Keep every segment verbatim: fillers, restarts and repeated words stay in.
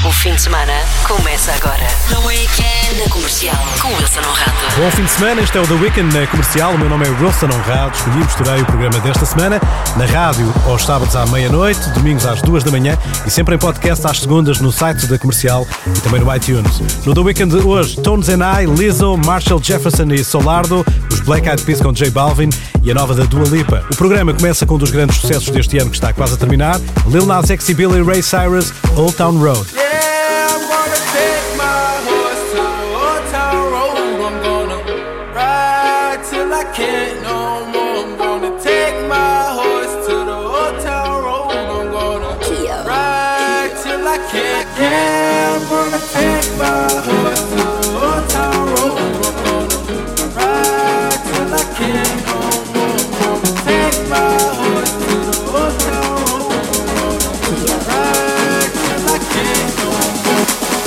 O fim de semana começa agora. The Weekend na Comercial, com Wilson Honrado. Bom fim de semana, este é o The Weekend na Comercial. O meu nome é Wilson Honrado. Escolhi e misturei o programa desta semana na rádio aos sábados à meia-noite, domingos às duas da manhã e sempre em podcast às segundas no site da Comercial e também no iTunes. No The Weekend de hoje, Tones and I, Lizzo, Marshall Jefferson e Solardo, os Black Eyed Peas com J Balvin e a nova da Dua Lipa. O programa começa com um dos grandes sucessos deste ano que está quase a terminar, Lil Nas X e Billy Ray Cyrus, Old Town Road. Can't no more. I'm gonna take my horse to the old town road. I'm gonna ride till I can't. Yeah, I'm gonna take my horse to the old town road. I'm gonna ride till I can't no more. I'm gonna take my horse to the old town road. I'm gonna ride till I can't no more.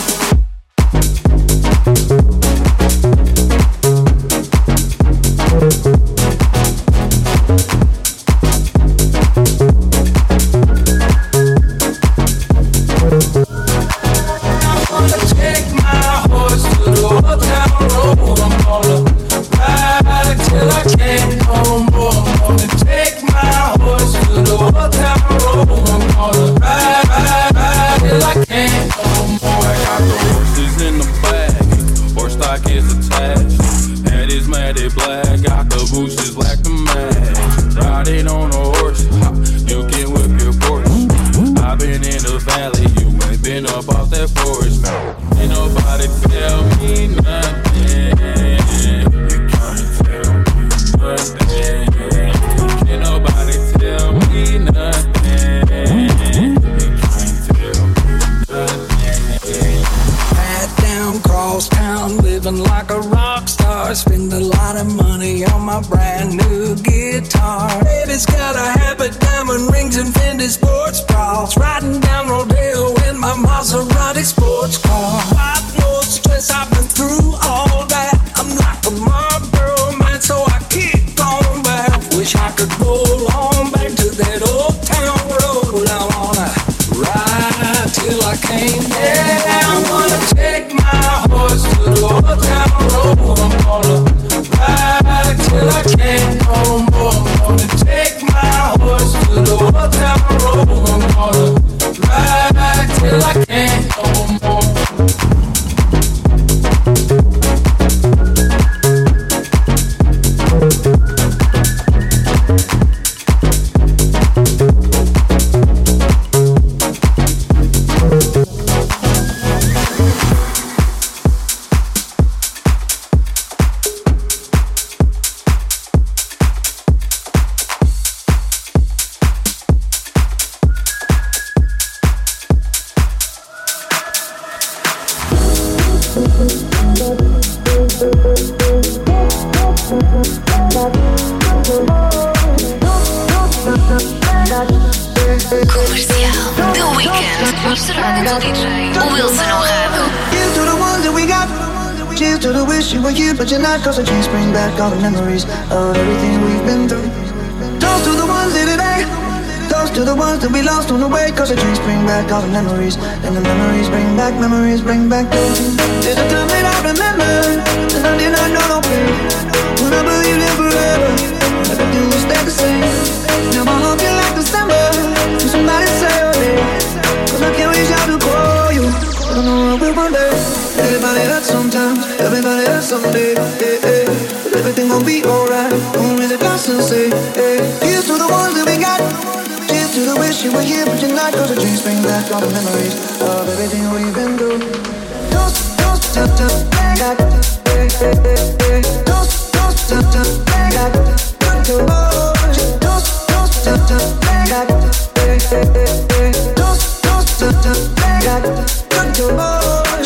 Cause the dreams bring back all the memories of everything we've been through. Toast to the ones here today. Toast to the ones that we lost on the way. Cause the dreams bring back all the memories. And the memories bring back, memories bring back you. There's a time that I remember, and I did not know no pain. When I believed in forever, everything would stay the same. Now my heart feel like December. Can somebody say your name? Cause I can't reach out to call you. I don't know what we'll one day. Everybody hurts sometimes, everybody hurts someday, hey, hey. But everything gon' be alright, only the glass will say, hey. Here's to the ones that we got. Cheers to the wish you were here but you're not. Cause the dreams bring back all the memories of everything we've been through. Toast, toast, toast, toast, back, hey, hey, hey, hey. Toast, toast, toast, toast, back, good to watch. Toast, toast, toast, toast, back, hey, hey, hey, hey. Toast, toast, toast, toast, back, good to watch.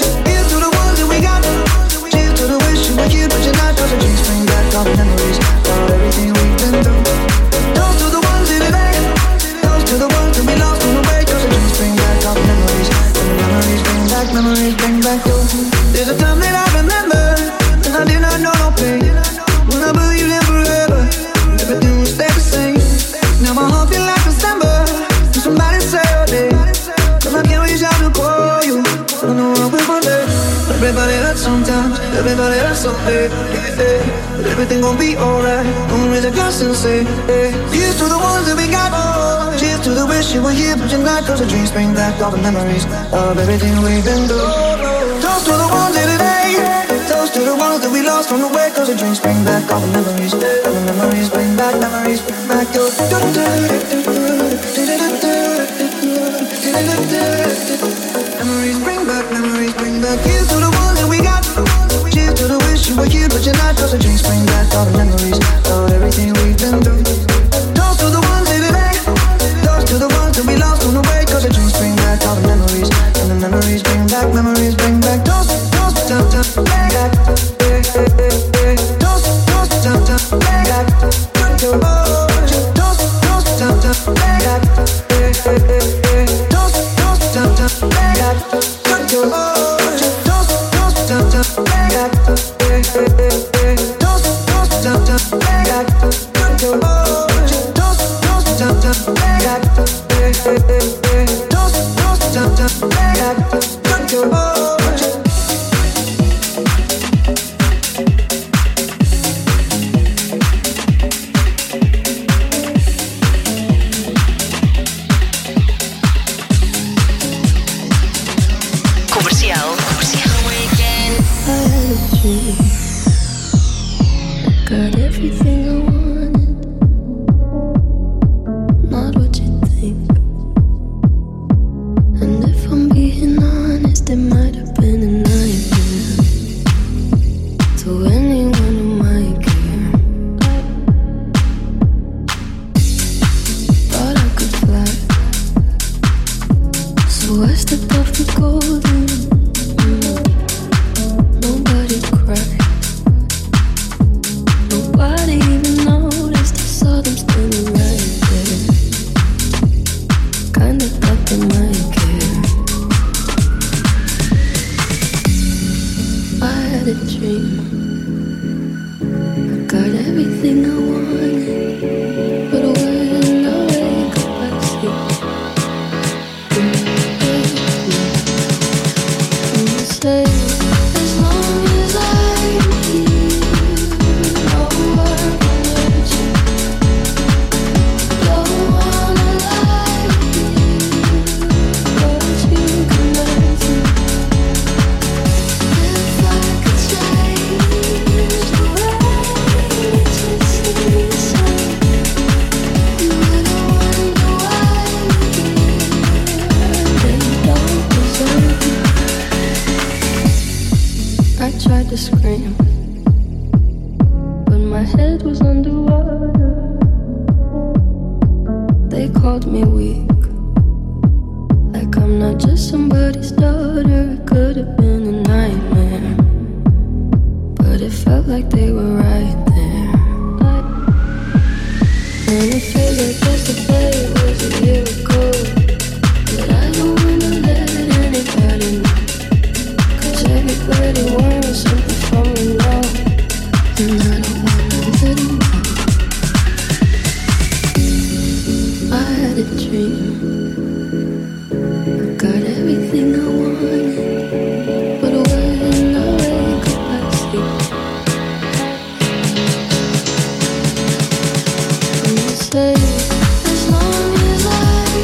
All the memories of everything we've been through. Those to the ones in the day. Those to the ones that we lost on the way. Cause the dreams bring back all the memories. And the memories bring back, memories bring back you. There's a time that I remember, and I did not know no pain. When I believed in forever, everything would stay the same. Now my heart feel like December. Can somebody say your name? Cause I can't reach out to call you. hurts sometimes. Everybody hurts someday, hey, but everything gon' be alright. Gonna raise a glass and say, hey, cheers to the ones that we got. Oh, cheers to the wish you were here, but you're not. Cause the dreams bring back all the memories of everything we've been through. Toast to the ones here today. Toast to the ones that we lost on the way. Cause the dreams bring back all the memories. And the memories bring back, memories bring back your. Memories bring back, memories bring back. Here's to the ones that we got. Cheers to the wish you were here, but you're not. Cause the dreams bring back all the memories of everything we've been through. Toast to the ones here today. Toast to the ones that we lost on the way. Cause the dreams bring back all the memories. And the memories bring back, memories bring back. Toast, toast, toast, toast, back. Toast, toast, toast, toast, back. Toast, toast, toast, toast, back. Toast, toast, toast, toast, back. Toast, toast, toast, toast, back. Toast, toast, toast, toast, back. Toast, toast, toast, toast, back. Toast, toast, toast, toast, back. Comercial. Comercial. Got everything I wanted, not what you think. And if I'm being honest, it might have been a nightmare to anyone who might care. Thought I could fly, so I stepped off the golden. Nobody cried. Nobody even noticed. I saw them standing right there. Kinda thought they might care. I had a dream. I got everything I wanted, but when I wake up, I see. And I say, as long as I'm here, no one can hurt you. Don't wanna lie to you, but you can hurt me. If I could change the way that you see me, so you wouldn't wonder why they don't deserve you. I tried to scream, but my head was underwater. They called me weak, like I'm not just somebody's daughter. It could have been a nightmare, but it felt like they were right there. And it feels like yesterday was a year ago, but I don't wanna let anybody know. Cause everybody wants something from me now, and I don't wanna let them know. I had a dream. I got everything I wanted, but when I wake up, I see. And I say, as long as I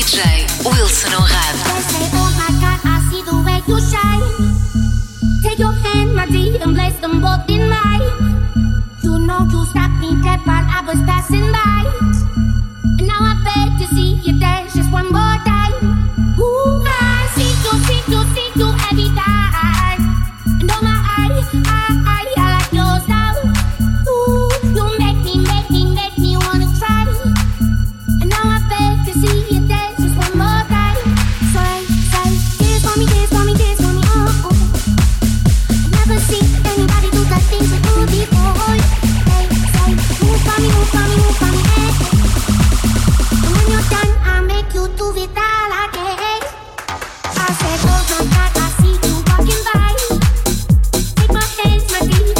J Wilson Honrado. They say, oh my God, I see the way you shine. Take your hand, my dear, and place them both in mine. You know you stopped me dead while I was passing by. And now I beg to see you dance just one more time. Ooh, I see you, see you, see you every time. And oh my, I, I, I, I like your style. Ooh, you make me, make me, make me wanna try. And now I beg to see you dance just one more time. Say, say, dance for me, dance for me, dance for me, oh, oh. Never seen anybody do the things we do before. Say, say, move for me, move for me, move for me, eh, eh. And when you're done, I make you do it all again. I said, oh my God, I see you walking by. Take my hands, my dear,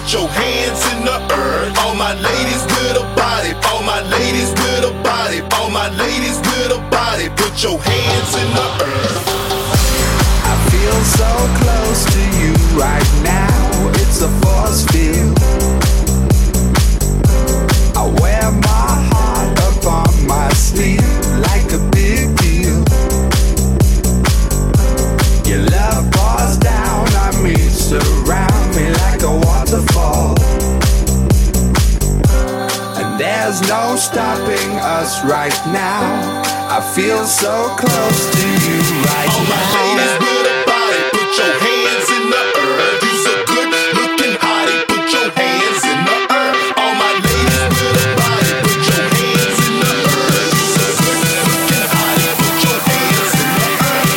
put your hands in the earth. All my ladies with a body, all my ladies with a body, all my ladies with a body, put your hands in the earth. I feel so close to you right now, it's a force field. I wear my heart upon my sleeve like a big deal. Your love pours down on me, surround me like a waterfall. And there's no stopping us right now. I feel so close to you right all now. All my ladies with a body, put your hands in the earth. You's a good looking hottie, put your hands in the earth. All my ladies with a body, put your hands in the earth. You's a good looking hottie, put your hands in the earth.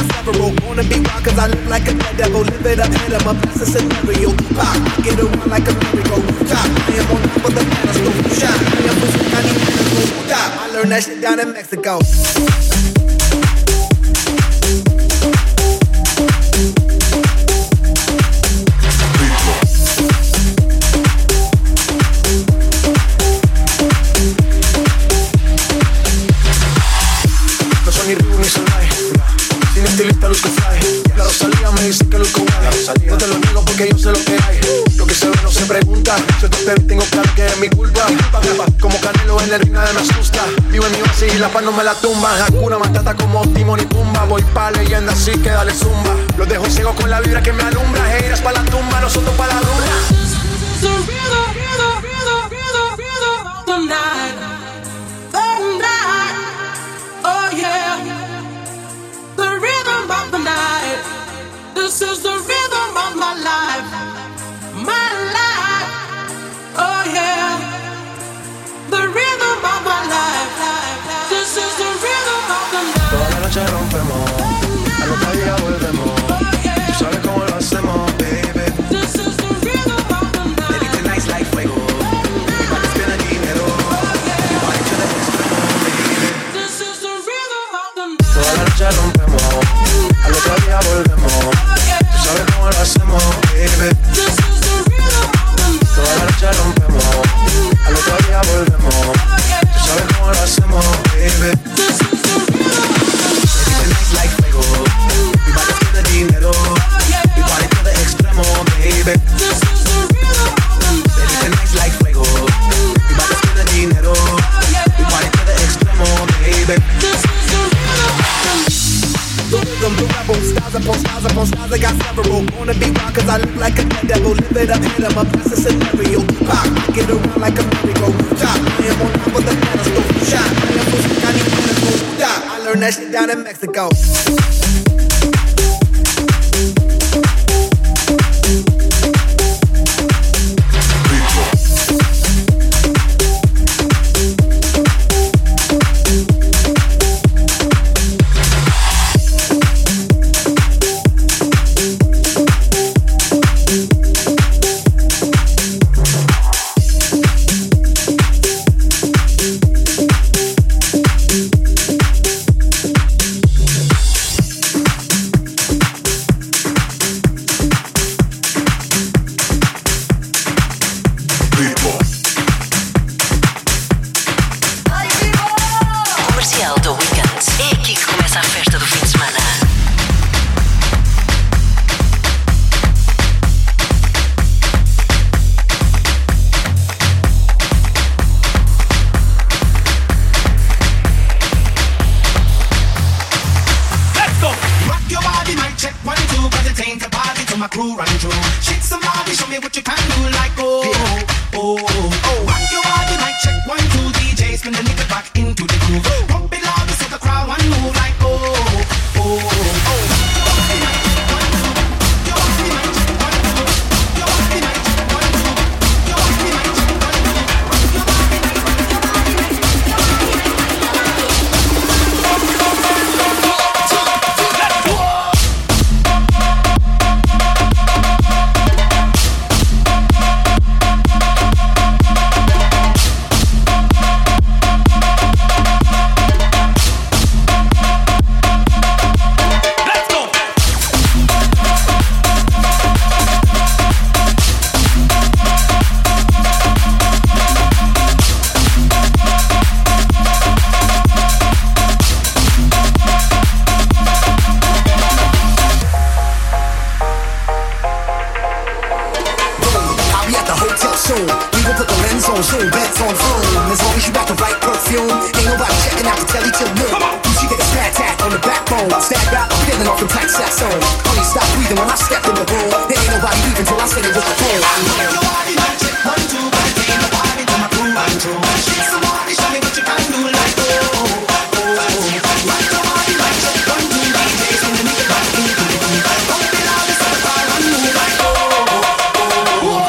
got several. Wanna be wild cause I look like a dead devil. Live it up, hit 'em up, that's a scenario. Pop, get around like a merry-go. Top, I am on top of the pedestal. Shot, I am pushing, I need medical. Stop, I learned that shit down in Mexico. Estilista luzco fly. La Rosalía me dice que luzco guay. No te lo niego porque yo sé lo que hay. Lo que se ve no se pregunta. Si te te vi tengo claro que es mi culpa. Como Canelo en el ring nadie me asusta. Vivo en mi base y la paz no me la tumba. Hakuna Matata como Timon y Pumba. Voy pa' leyenda así que dale zumba. Los dejo ciego con la vibra que me alumbra. Heiras pa' la tumba, nosotros pa' la rumba. The rhythm, rhythm, rhythm, rhythm, rhythm of the night. The night. Oh yeah. The rhythm of the night. This is the rhythm of my life. My life. Oh yeah. The rhythm of my life. This is the rhythm of the night. Toda la noche rompemos. Al otro día volvemos. Tú sabes cómo lo hacemos, baby. This is the rhythm of the night. Baby, tonight's like fuego. Mi padre tiene dinero. Mi body to the extremo, baby. This is the rhythm of the night. Toda la noche rompemos. Al otro día volvemos. Tú sabes cómo lo hacemos, baby. This is the rhythm of the night. Toda la noche rompemos. Al otro día volvemos. Tú sabes cómo lo hacemos, baby. This is the rhythm of the night. Baby, tonight's like fuego. Mi body tiene dinero. Mi body to the extremo, baby. This is the rhythm of the night. Baby, tonight's like fuego. Mi body tiene dinero. Mi body to the extremo, baby. This is the rhythm of the night. The rhythm, the rebel, stars upon stars upon stars, I got several. Wanna be wild cause I look like a dead devil. Live it up, hit 'em up, that's a scenario. Pop, get around like a merry-go. Top, I am on top of the pedestal. Shot, I am pushing, I need medical. Stop, I learned that shit down in Mexico. Comercial do Weekend. É aqui que começa a festa do fim de semana. Rock your body, mic check one two, cause it ain't a party till my crew run through. Shake somebody, show me what you can do, like oh, oh, oh. Rock your body, mic check one two, D J spin the nigga back into the groove. Pump it loud so the crowd one move, like oh, oh, oh. Your body, mic check one two. Your body, mic check one two. Your body, mic check one two. Your body, mic check one two. Your body, mic, your body, mic, your body, mic, soon. We gon' put the lens on zoom, bets on phone. As long as you got the right perfume, ain't nobody checking out the telly till noon. You get a stat tat on the backbone. Stacked out, I'm feeling off the tight saxophone. Honey, stop breathing when I step in the room. There ain't nobody leaving till I say it with the phone. your body, mic check one two, but it ain't nobody till my crew run through. Shake somebody, show me what you can do, like oh, oh, oh. Rock your body, mic check one two, D J spin the nigga back into the groove. Pump it loud, so the crowd run move, like oh, oh, oh.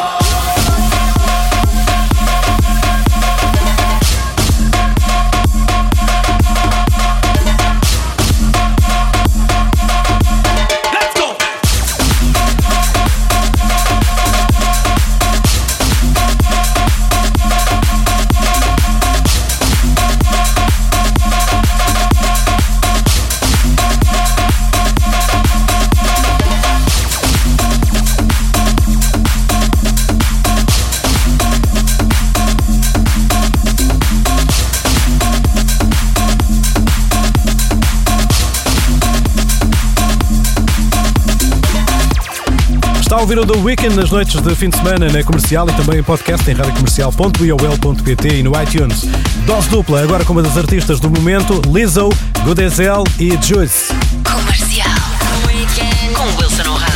ouvir o The Weeknd nas noites de fim de semana na Comercial e também em podcast em rádio comercial ponto i o l ponto p t e no iTunes. Dose dupla, agora com uma das artistas do momento, Lizzo, Godezel e Juice. Comercial. Weekend com Wilson Honrado.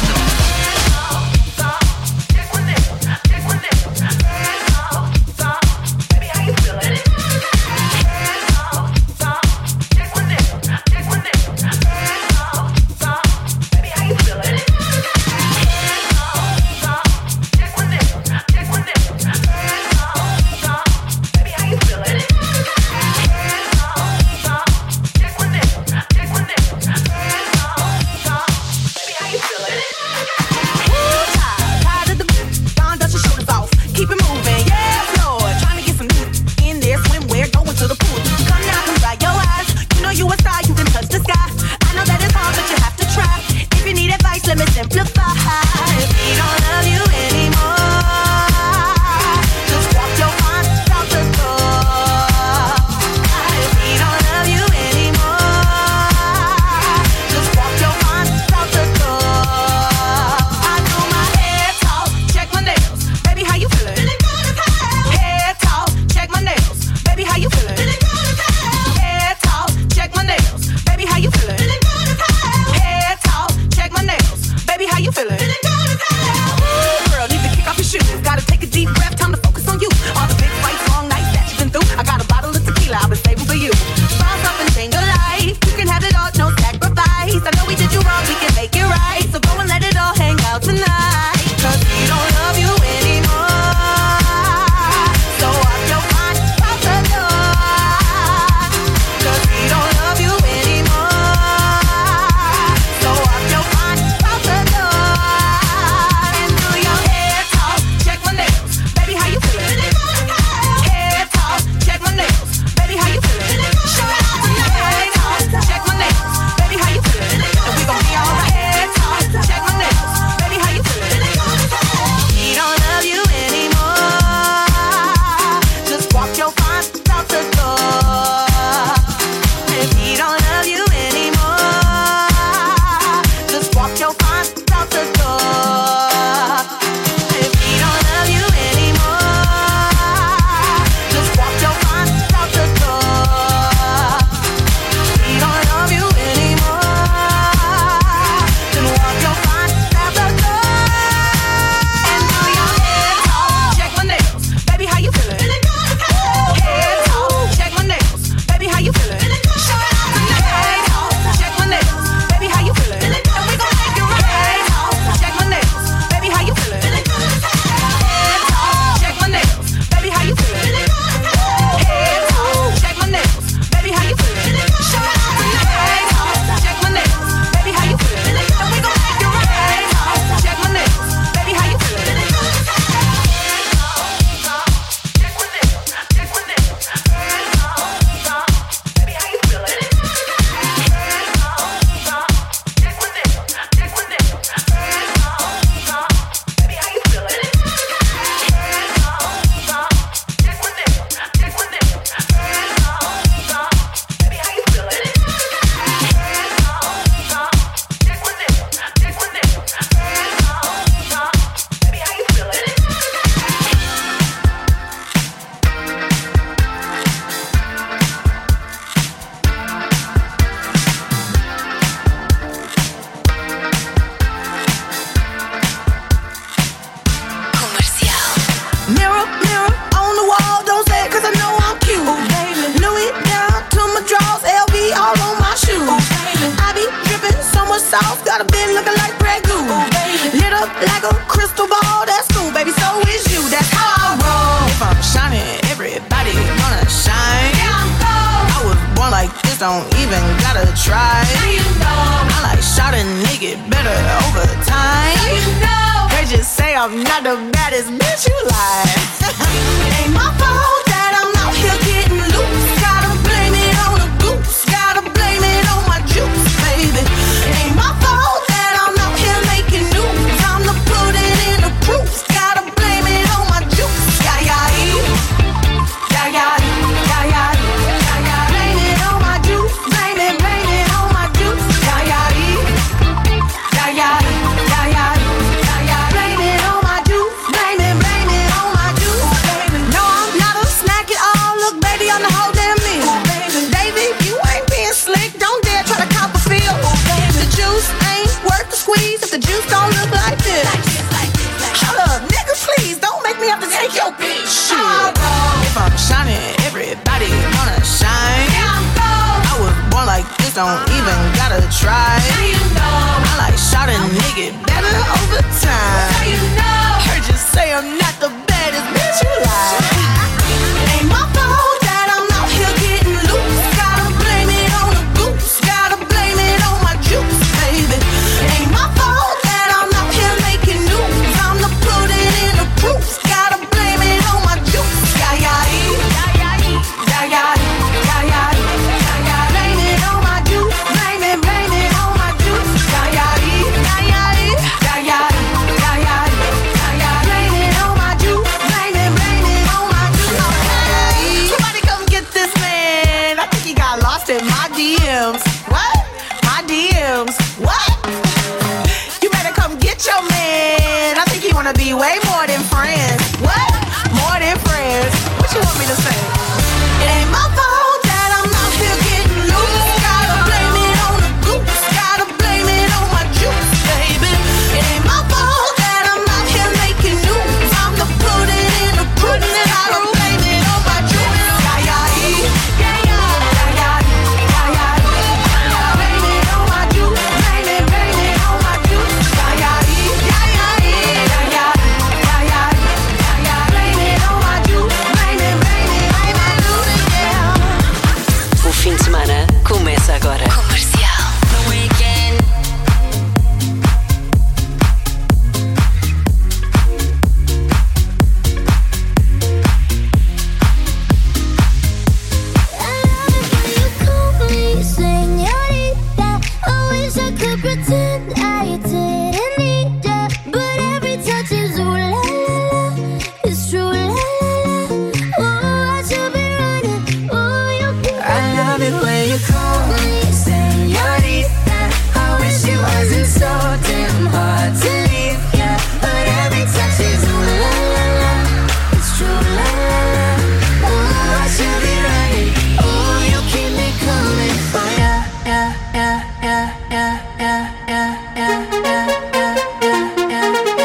Yeah, yeah, yeah, yeah, yeah. cause the juice don't look like this. Hold up, nigga, please, don't make me have to take your bitch. Shit. If I'm shining, everybody wanna shine. I was born like this, don't even gotta try. I like shot a nigga better over time. Heard you say I'm not the baddest bitch you like. It ain't my fault that I'm out here getting loose. Gotta blame it on the goose. Gotta blame it on my juice, baby. It ain't my fault that I'm out here making news. I'm the put it in the proofs. Gotta blame it on my juice. Yeah, yeah, yeah, yeah, yeah, yeah, yeah, yeah. Blame it on my juice. Blame it, blame it on my juice. Yeah, yeah, yeah, yeah, yeah, yeah, yeah, yeah. Blame it on my juice. Blame it, blame it on my juice. Okay. Somebody come get this man. I think he got lost in my D Ms. What? My D Ms. What? You better come get your man. I think he wanna be way more than friends. What? More than friends. What you want me to say? It ain't my fault that I'm out here getting loose. Gotta blame it on the goose. Gotta blame it on my juice, baby. It ain't my fault that I'm out here making news. I'm the put it in the proof. Gotta blame it on my juice. Yeah, yeah, yeah, yeah, yeah, yeah, yeah. Blame it on my juice. Blame it, blame it on my juice. Yeah, yeah, yeah, yeah, yeah, yeah, yeah, yeah. Blame it on my juice. Blame it, blame it on my juice. Yeah. O fim de semana começa agora. Comercial. The Weekend. Señorita, I wish I could pretend I didn't need ya, but every touch is ooh la la la, it's true la la la. Oh, I should be running. Oh, you can. I love it when you call me señorita. I wish it wasn't so damn hard to leave ya, but every touch is ooh la la la, it's true la la la. Oh, I should be running. Oh, you keep me coming. Oh yeah, yeah, yeah, yeah, yeah, yeah, yeah, yeah, yeah, yeah, yeah, yeah,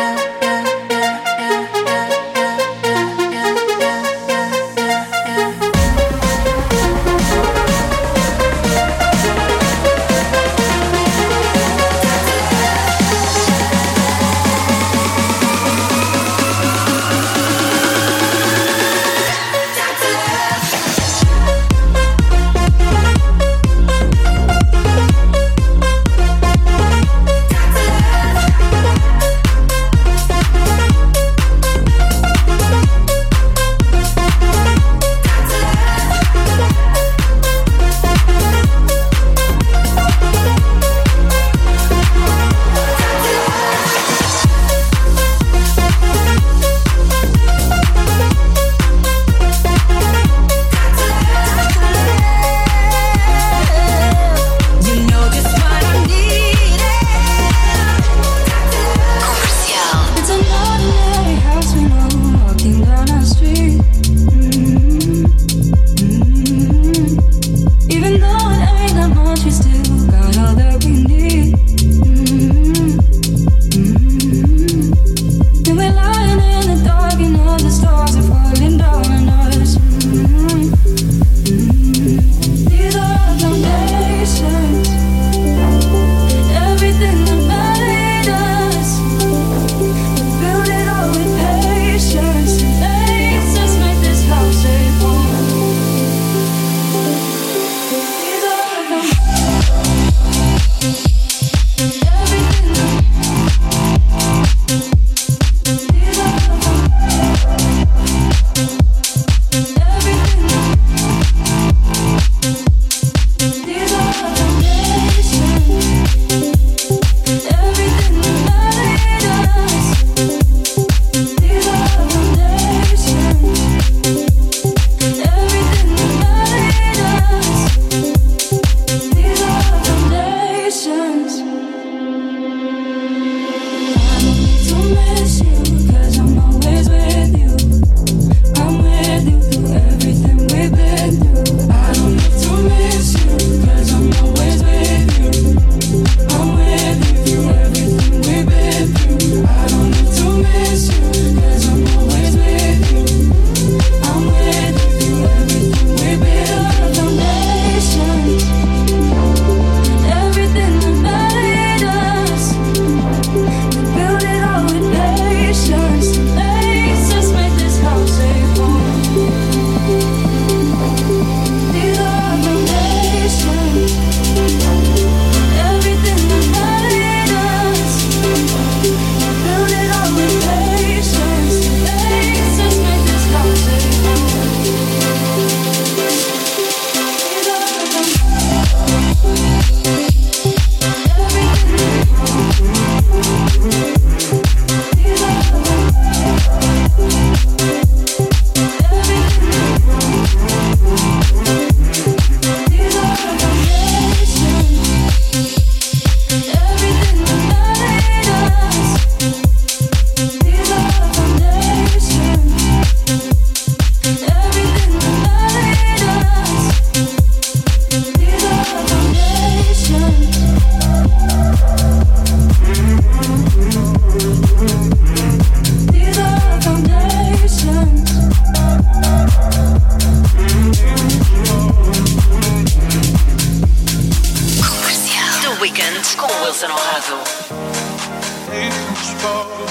Wilson Honrado. Take control.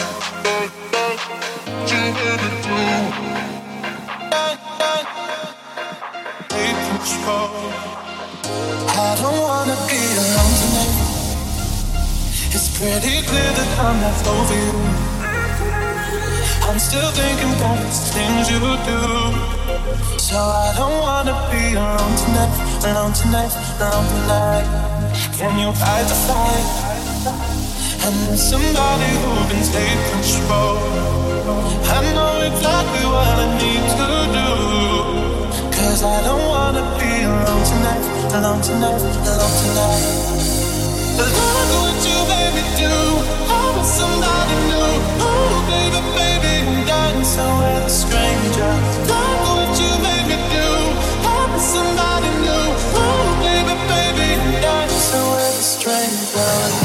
Take control. I don't wanna be alone tonight. It's pretty clear that I'm not over you. I'm still thinking about the things you do. So I don't wanna be alone tonight, alone tonight, alone tonight. Can you fight the fight? And there's somebody who can take control. I know exactly what I need to do. Cause I don't wanna be alone tonight, alone tonight, alone tonight. Look what you made me do. I was somebody new. Oh baby, baby, I'm dancing with a stranger. Look what you made me do. I was somebody new. Oh baby, baby, I'm dancing with a stranger.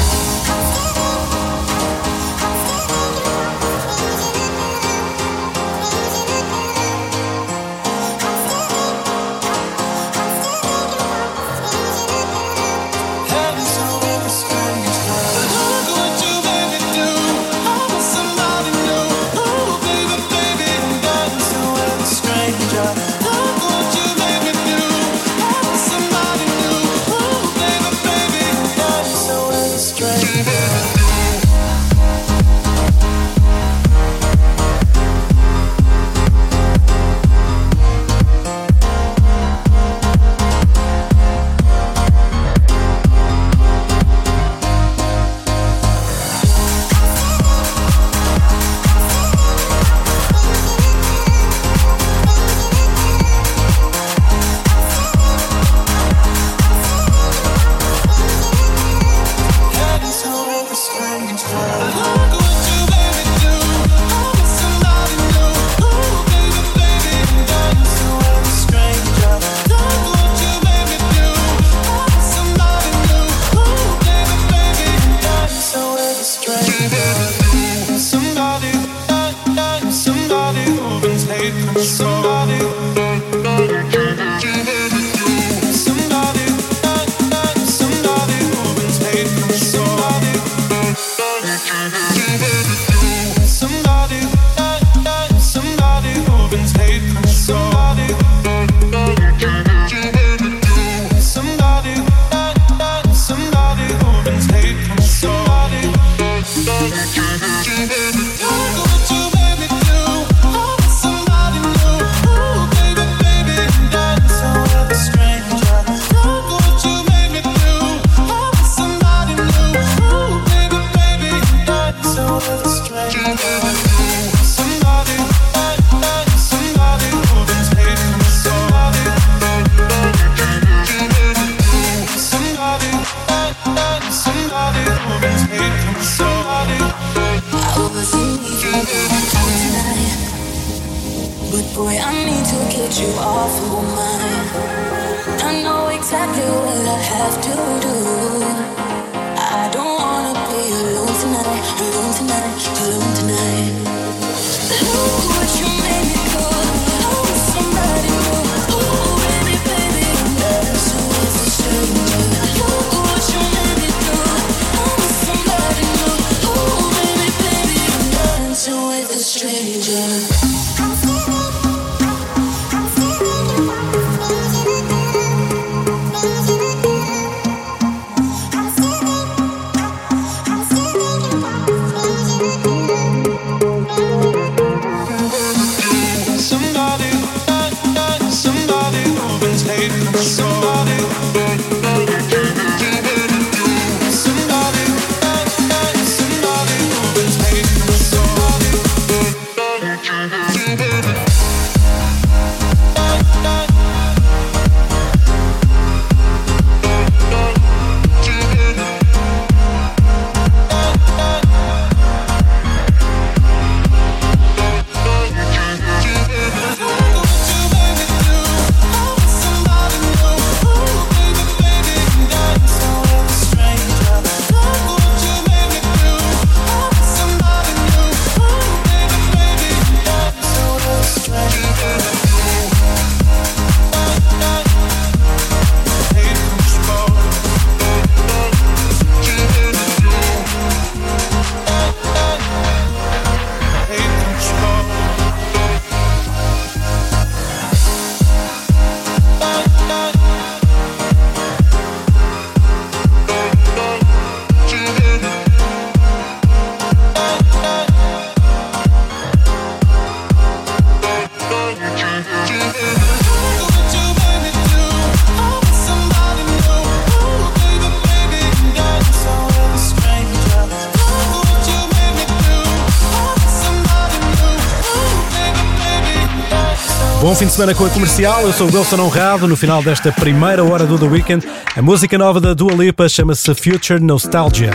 Bom fim de semana com a Comercial, eu sou o Wilson Honrado. No final desta primeira hora do The Weekend, a música nova da Dua Lipa chama-se Future Nostalgia.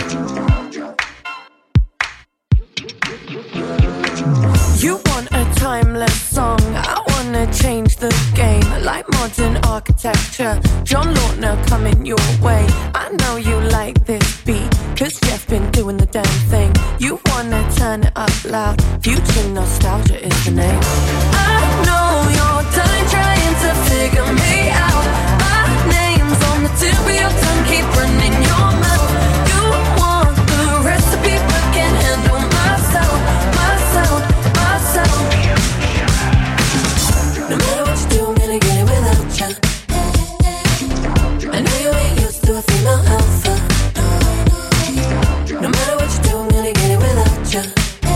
You want a timeless song, I wanna change the game, like modern architecture, John Lautner coming your way. I know you like this beat, cause Jeff been doing the damn thing. You wanna turn it up loud, Future Nostalgia is the name. I know you're done trying to figure me out. My name's on the tip of your tongue, keep running your mouth. You want the recipe but can't handle my sound, my sound, my sound. No matter what you do, I'm gonna get it without ya. I know you ain't used to a female alpha. No matter what you do, I'm gonna get it without ya.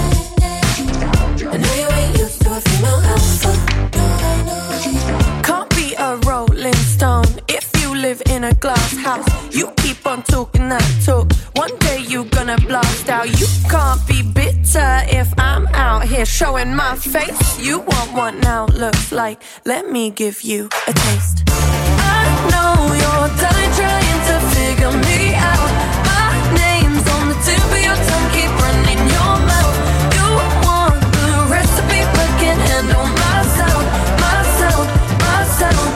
I know you ain't used to a female alpha. Can't be a rolling stone if you live in a glass house. You keep on talking that talk, one day you gonna blast out. You can't be bitter if I'm out here showing my face. You want what now looks like, let me give you a taste. I know you're done trying to figure me out. My name's on the tip of your tongue, keep running your mouth. You want the recipe but can't handle my sound, my sound, my sound.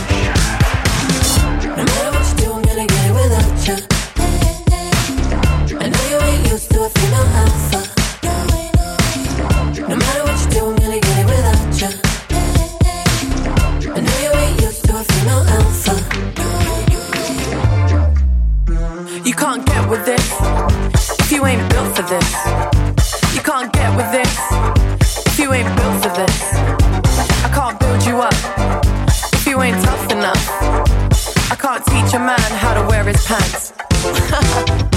No matter what you do, I'm gonna get it without ya. I know you ain't used to a female alpha. No matter what you do, I'm gonna get it without ya. I know you ain't used to a female alpha. You can't get with this if you ain't built for this. You can't get with this if you ain't built for this. I can't build you up if you ain't tough enough. I can't teach a man how to wear his pants.